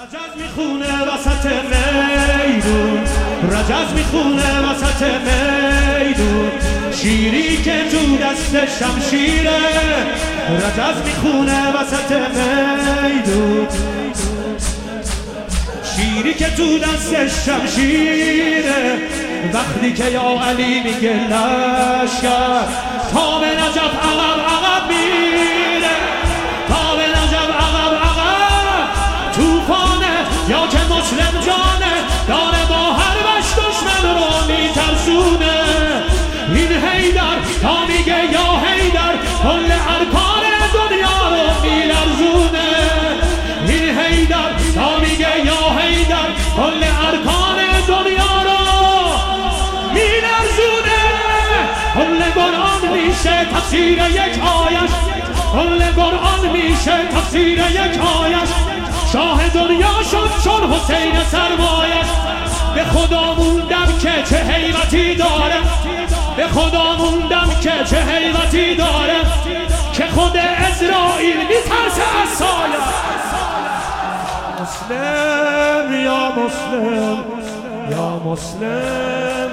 رجز میخونه وسط میدون، رجز میخونه وسط میدون، شیری که تو دست شمشیره، رجز میخونه وسط میدون، شیری که تو دست شمشیره، وقتی که یا علی میگه لشکر تا به نجف عقب عقب میره، تا به نجف عقب عقب توفانه، یا که مسلم جانه داره با هر وش دشمن رو میترسونه. این حیدر تا میگه یا حیدر کل ارکان دنیا رو میلرزونه. این حیدر تا میگه یا حیدر کل ارکان دنیا رو میلرزونه. کل قرآن میشه تفسیر یک آیش، کل قرآن میشه تفسیر یک آیش. شاه دنیا شد چون حسین سرمایش. به خدا موندم که چه حیبتی داره، به خدا موندم که چه حیبتی داره، که خود اسرائیل میترسه از سایه. مسلم یا مسلم یا مسلم،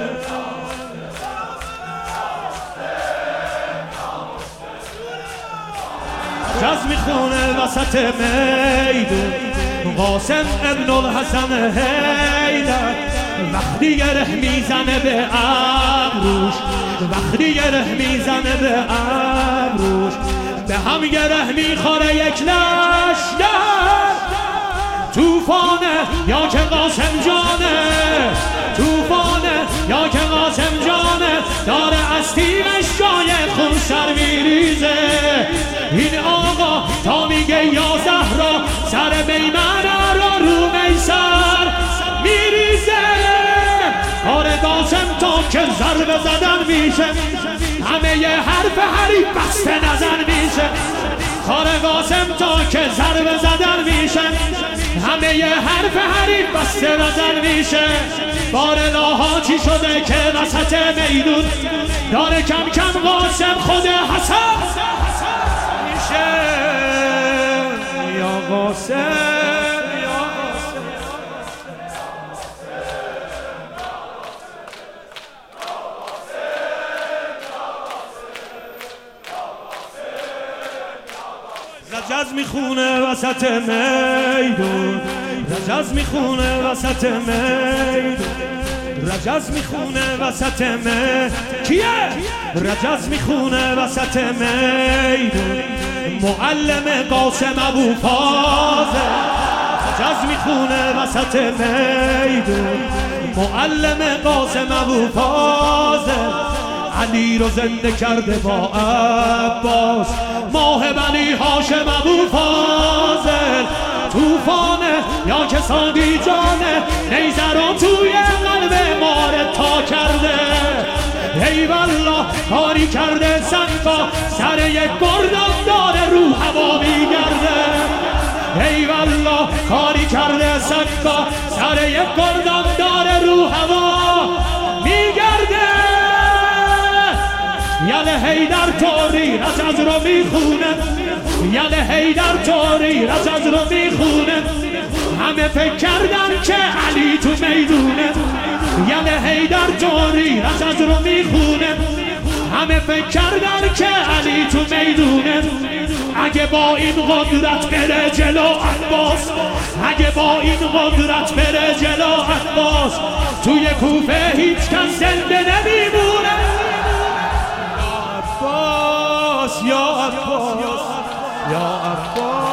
رجز میخونه وسط میدون، قاسم ابن الحسن حیدر وقتی گره میزنه به ابروش، وقتی گره میزنه به ابروش، به هم گره میخوره یک لشکر. توفانه یا که قاسم جانه، توفانه یا که قاسم جانه داره از تیمش جای خون سر میریزه. این آقا تا میگه یا زهرا سر میمنه رو میسر میریزه. آره قاسم تا که ضربه زدن میشه، همه یه حرف حریف بسته نزن میشه. آره قاسم تا که ضربه زدن میشه، همه یه حرف حریف بسته نزن میشه. بارلاها چی شده که وسط میدون داره کم کم قاسم خود حسن میشه. یا قاسم رجز میخونه وسط میدون، رجز میخونه وسط میدون، رجز میخونه وسط میدون. کیه؟ رجز میخونه وسط میدون، معلم قاسم ابو فاضل. رجز میخونه وسط میدون، معلم قاسم ابو فاضل. علی رو زنده کرده با عباس، ماه بنی هاشم ابو فاضل. توفانه یا که سادی جانه نیزه رو توی قلب ماره تا کرده. ای والله کاری کرده سنگا سر یک گردان داره رو هوا میگرده. ای والله کاری کرده سنگا سر یک گردان داره رو هوا میگرده. یله حیدر توری رجز رو میخونه، یله حیدر توری رجز رو میخونه. همه فکر کردن که علی تو میدونه، یله حیدر توری رجز رو میخونه. همه فکر کردن که علی تو میدونه. اگه با این قدرت بره جلو عباس، اگه با این قدرت بره جلو عباس، توی کوفه هیچ کس زنده نمیمونه. یا عباس یا عباس یا عباس.